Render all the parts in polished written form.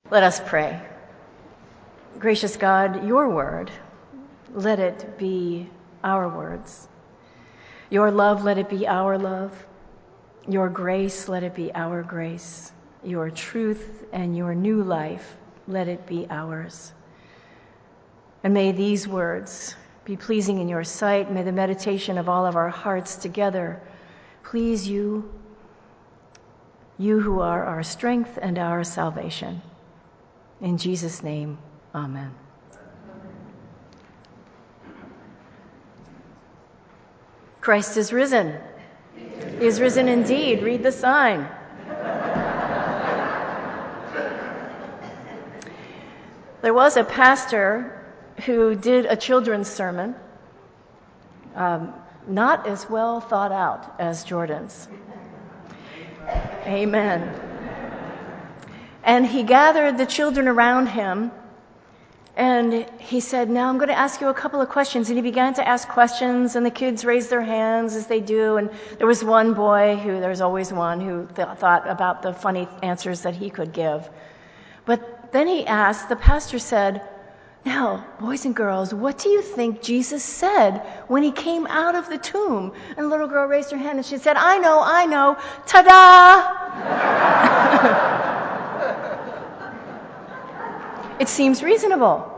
Let us pray. Gracious God, your word, let it be our words. Your love, let it be our love. Your grace, let it be our grace. Your truth and your new life, let it be ours. And may these words be pleasing in your sight. May the meditation of all of our hearts together please you, you who are our strength and our salvation. In Jesus' name, amen. Christ is risen. He is risen indeed. Read the sign. There was a pastor who did a children's sermon, not as well thought out as Jordan's. Amen. And he gathered the children around him, and he said, now I'm going to ask you a couple of questions. And he began to ask questions, and the kids raised their hands as they do. And there was one boy there's always one who thought about the funny answers that he could give. But then the pastor said, now, boys and girls, what do you think Jesus said when he came out of the tomb? And the little girl raised her hand and she said, I know, ta-da! It seems reasonable.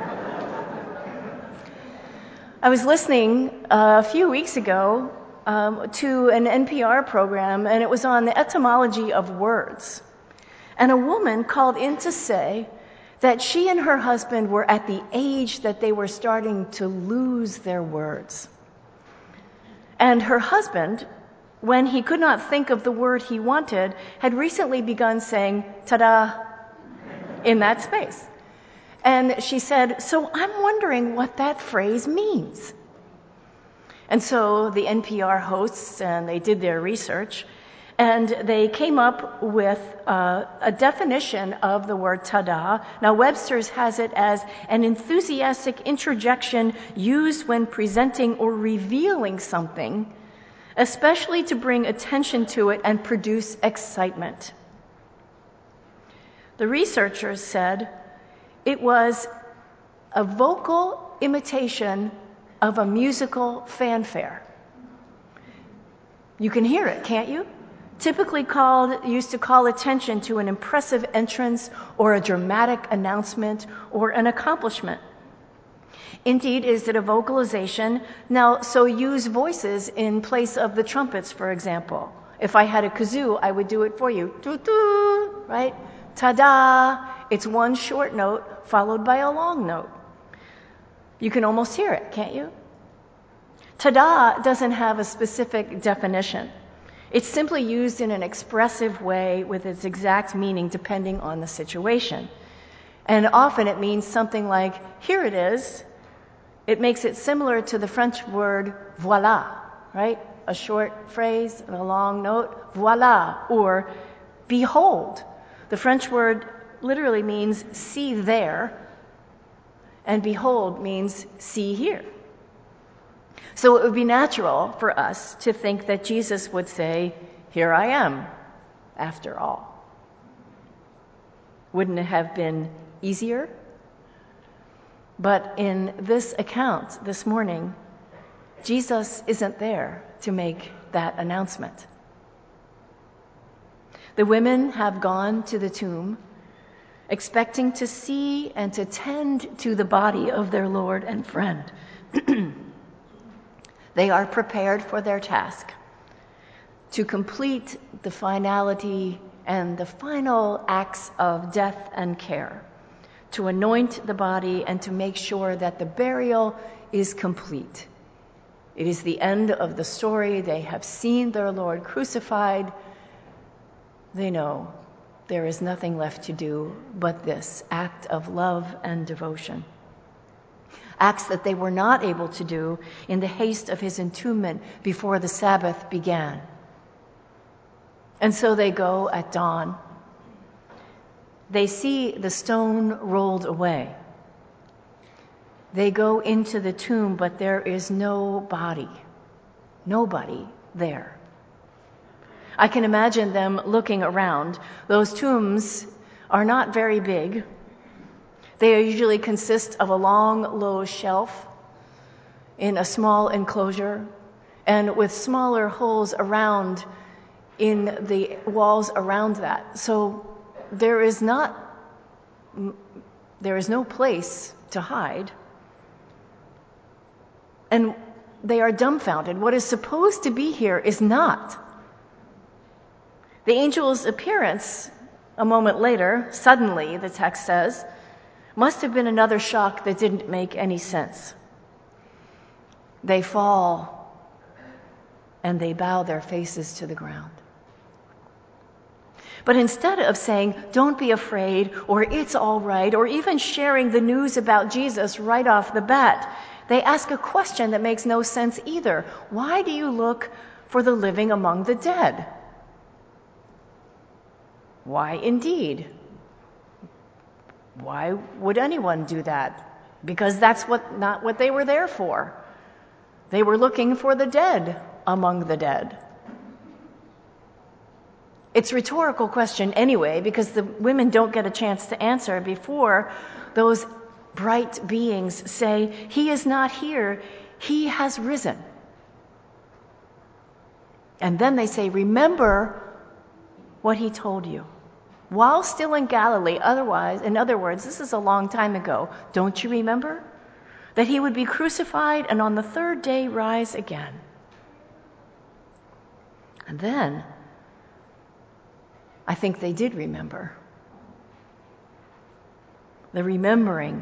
I was listening a few weeks ago to an NPR program, and it was on the etymology of words. And a woman called in to say that she and her husband were at the age that they were starting to lose their words. And her husband, when he could not think of the word he wanted, had recently begun saying, ta-da, in that space. And she said, so I'm wondering what that phrase means. And so the NPR hosts, and they did their research, and they came up with a definition of the word ta-da. Now, Webster's has it as an enthusiastic interjection used when presenting or revealing something, especially to bring attention to it and produce excitement. The researchers said it was a vocal imitation of a musical fanfare. You can hear it, can't you? Typically used to call attention to an impressive entrance or a dramatic announcement or an accomplishment. Indeed, is it a vocalization? Now, so use voices in place of the trumpets, for example. If I had a kazoo, I would do it for you. Doo-doo, right? Ta-da! It's one short note followed by a long note. You can almost hear it, can't you? Ta-da doesn't have a specific definition. It's simply used in an expressive way with its exact meaning depending on the situation. And often it means something like, here it is. It makes it similar to the French word voilà, right? A short phrase and a long note, voilà, or behold. The French word literally means see there, and behold means see here. So it would be natural for us to think that Jesus would say, here I am, after all. Wouldn't it have been easier? But in this account this morning, Jesus isn't there to make that announcement. The women have gone to the tomb, expecting to see and to tend to the body of their Lord and friend. They are prepared for their task to complete the finality and the final acts of death and care, to anoint the body and to make sure that the burial is complete. It is the end of the story. They have seen their Lord crucified. They know there is nothing left to do but this act of love and devotion. Acts that they were not able to do in the haste of his entombment before the Sabbath began. And so they go at dawn. They see the stone rolled away. They go into the tomb, but there is no body, nobody there. I can imagine them looking around. Those tombs are not very big. They usually consist of a long, low shelf in a small enclosure and with smaller holes around in the walls around that. So there is no place to hide. And they are dumbfounded. What is supposed to be here is not. The angel's appearance a moment later, suddenly, the text says, must have been another shock that didn't make any sense. They fall and they bow their faces to the ground. But instead of saying, don't be afraid, or it's all right, or even sharing the news about Jesus right off the bat, they ask a question that makes no sense either. Why do you look for the living among the dead? Why indeed? Why would anyone do that? Because that's not what they were there for. They were looking for the dead among the dead. It's a rhetorical question anyway, because the women don't get a chance to answer before those bright beings say, he is not here, he has risen. And then they say, remember what he told you. While still in Galilee, in other words, this is a long time ago, don't you remember? That he would be crucified and on the third day rise again. And then, I think they did remember. The remembering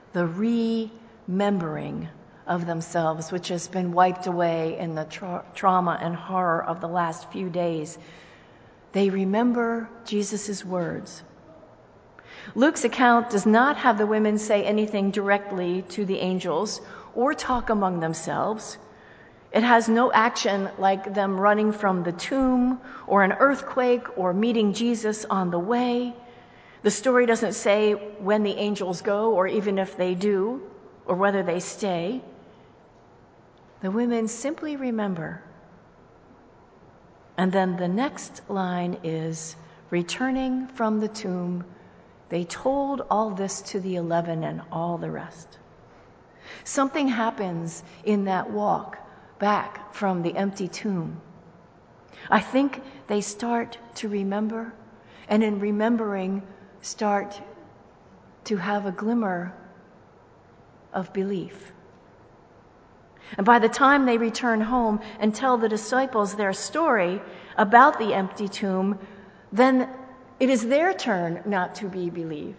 of themselves, which has been wiped away in the trauma and horror of the last few days. They remember Jesus' words. Luke's account does not have the women say anything directly to the angels or talk among themselves. It has no action like them running from the tomb or an earthquake or meeting Jesus on the way. The story doesn't say when the angels go or even if they do or whether they stay. The women simply remember. And then the next line is, returning from the tomb, they told all this to the 11 and all the rest. Something happens in that walk back from the empty tomb. I think they start to remember, and in remembering, start to have a glimmer of belief. And by the time they return home and tell the disciples their story about the empty tomb, then it is their turn not to be believed.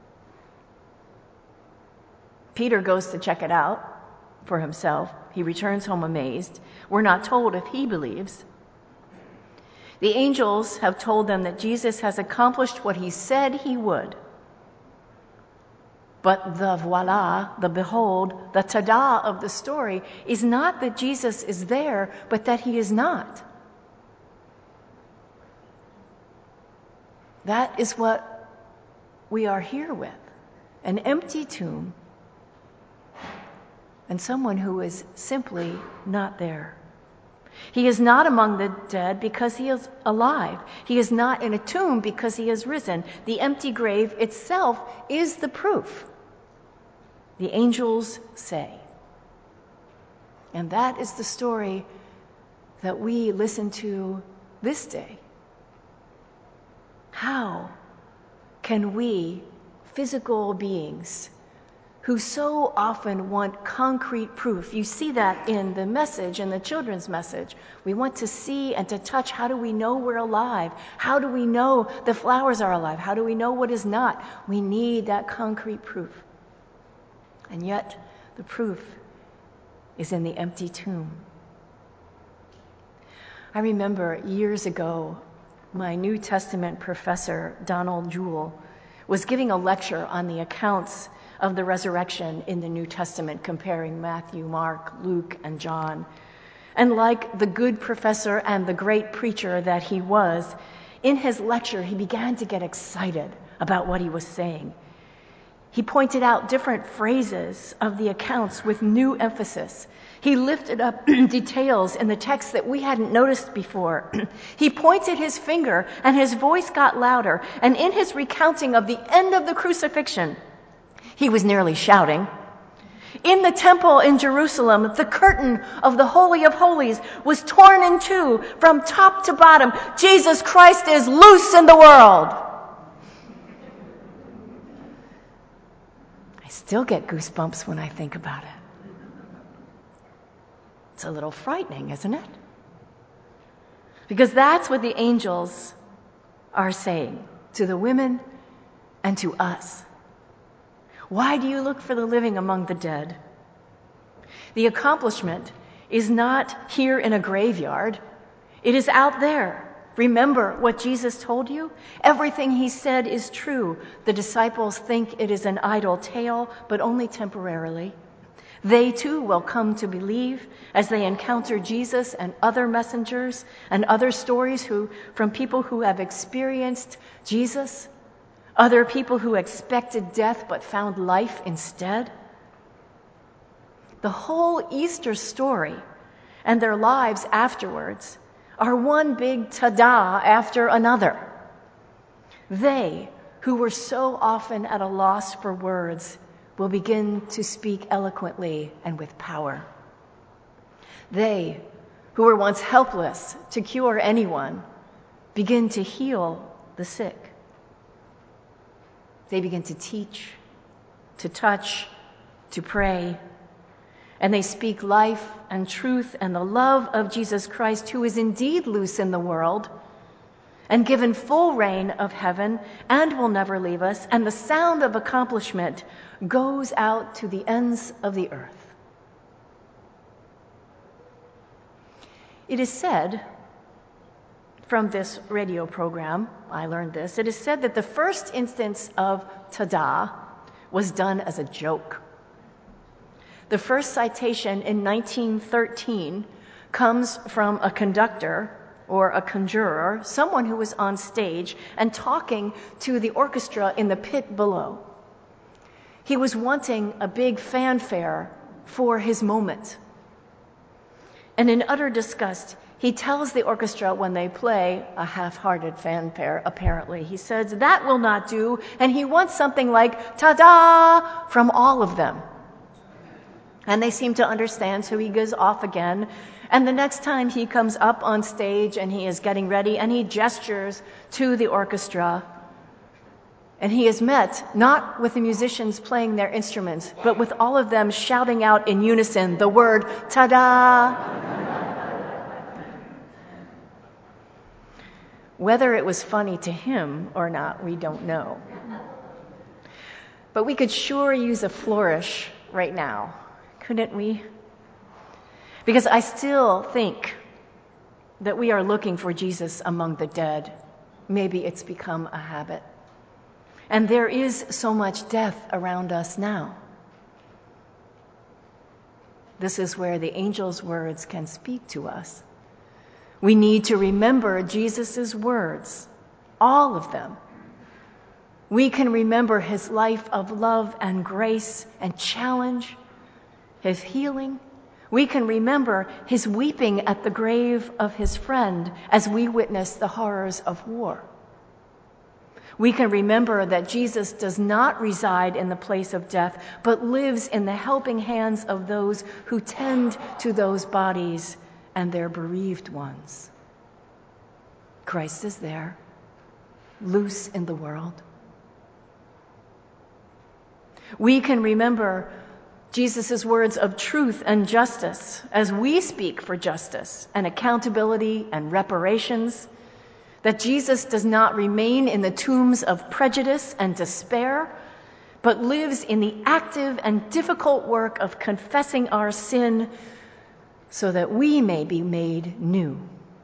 Peter goes to check it out for himself. He returns home amazed. We're not told if he believes. The angels have told them that Jesus has accomplished what he said he would. But the voila, the behold, the tada of the story is not that Jesus is there, but that he is not. That is what we are here with. An empty tomb and someone who is simply not there. He is not among the dead because he is alive. He is not in a tomb because he is risen. The empty grave itself is the proof. The angels say. And that is the story that we listen to this day. How can we, physical beings, who so often want concrete proof, you see that in the message, in the children's message, we want to see and to touch, how do we know we're alive? How do we know the flowers are alive? How do we know what is not? We need that concrete proof. And yet, the proof is in the empty tomb. I remember years ago, my New Testament professor, Donald Jewell, was giving a lecture on the accounts of the resurrection in the New Testament, comparing Matthew, Mark, Luke, and John. And like the good professor and the great preacher that he was, in his lecture, he began to get excited about what he was saying. He pointed out different phrases of the accounts with new emphasis. He lifted up details in the text that we hadn't noticed before. He pointed his finger and his voice got louder. And in his recounting of the end of the crucifixion, he was nearly shouting. In the temple in Jerusalem, the curtain of the Holy of Holies was torn in two from top to bottom. Jesus Christ is loose in the world. I still get goosebumps when I think about it. It's a little frightening, isn't it? Because that's what the angels are saying to the women and to us. Why do you look for the living among the dead? The accomplishment is not here in a graveyard. It is out there. Remember what Jesus told you? Everything he said is true. The disciples think it is an idle tale, but only temporarily. They too will come to believe as they encounter Jesus and other messengers and other stories from people who have experienced Jesus, other people who expected death but found life instead. The whole Easter story and their lives afterwards are one big ta-da after another. They, who were so often at a loss for words, will begin to speak eloquently and with power. They, who were once helpless to cure anyone, begin to heal the sick. They begin to teach, to touch, to pray, and they speak life and truth and the love of Jesus Christ, who is indeed loose in the world and given full reign of heaven and will never leave us, and the sound of accomplishment goes out to the ends of the earth. It is said, from this radio program, I learned this, it is said that the first instance of ta-da was done as a joke. The first citation in 1913 comes from a conductor or a conjurer, someone who was on stage and talking to the orchestra in the pit below. He was wanting a big fanfare for his moment. And in utter disgust, he tells the orchestra when they play a half-hearted fanfare, apparently, he says, that will not do, and he wants something like ta-da from all of them. And they seem to understand, so he goes off again. And the next time he comes up on stage and he is getting ready and he gestures to the orchestra. And he is met not with the musicians playing their instruments, but with all of them shouting out in unison the word ta-da. Whether it was funny to him or not, we don't know. But we could sure use a flourish right now, couldn't we? Because I still think that we are looking for Jesus among the dead. Maybe it's become a habit. And there is so much death around us now. This is where the angel's words can speak to us. We need to remember Jesus' words, all of them. We can remember his life of love and grace and challenge, his healing. We can remember his weeping at the grave of his friend as we witness the horrors of war. We can remember that Jesus does not reside in the place of death, but lives in the helping hands of those who tend to those bodies and their bereaved ones. Christ is there, loose in the world. We can remember Jesus' words of truth and justice as we speak for justice and accountability and reparations, that Jesus does not remain in the tombs of prejudice and despair, but lives in the active and difficult work of confessing our sin so that we may be made new.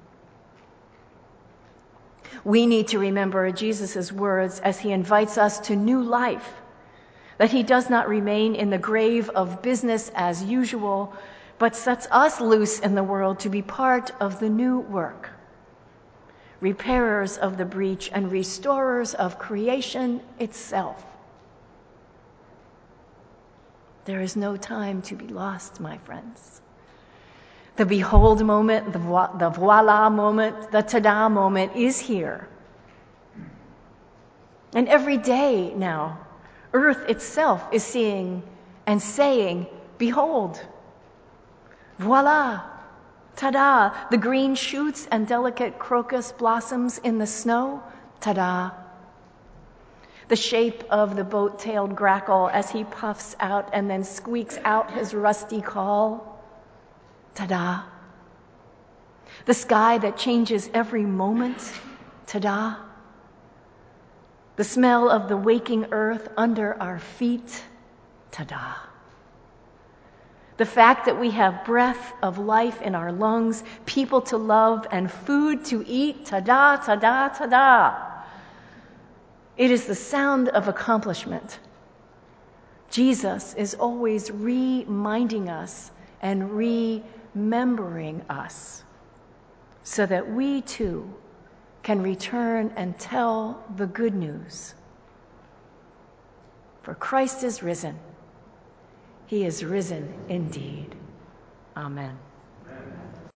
We need to remember Jesus' words as he invites us to new life, that he does not remain in the grave of business as usual, but sets us loose in the world to be part of the new work, repairers of the breach and restorers of creation itself. There is no time to be lost, my friends. The behold moment, the voila moment, the ta-da moment is here. And every day now, earth itself is seeing and saying, behold, voila, ta-da, the green shoots and delicate crocus blossoms in the snow, ta-da. The shape of the boat-tailed grackle as he puffs out and then squeaks out his rusty call, ta-da. The sky that changes every moment, ta-da. The smell of the waking earth under our feet, ta-da. The fact that we have breath of life in our lungs, people to love, and food to eat, ta-da, ta-da, ta-da. It is the sound of accomplishment. Jesus is always reminding us and remembering us so that we too can return and tell the good news. For Christ is risen. He is risen indeed. Amen.